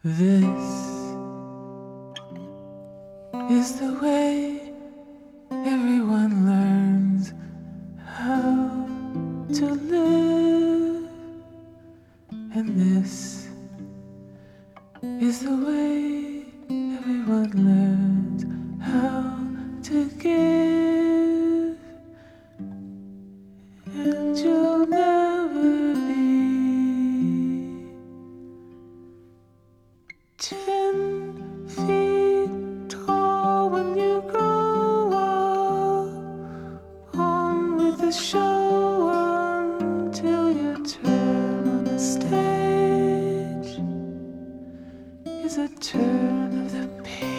This is the way everyone learns how to live, and this is the way everyone learns how to give, and you'll never be 10 feet tall when you grow up. On with the show until your turn on the stage is a turn of the page.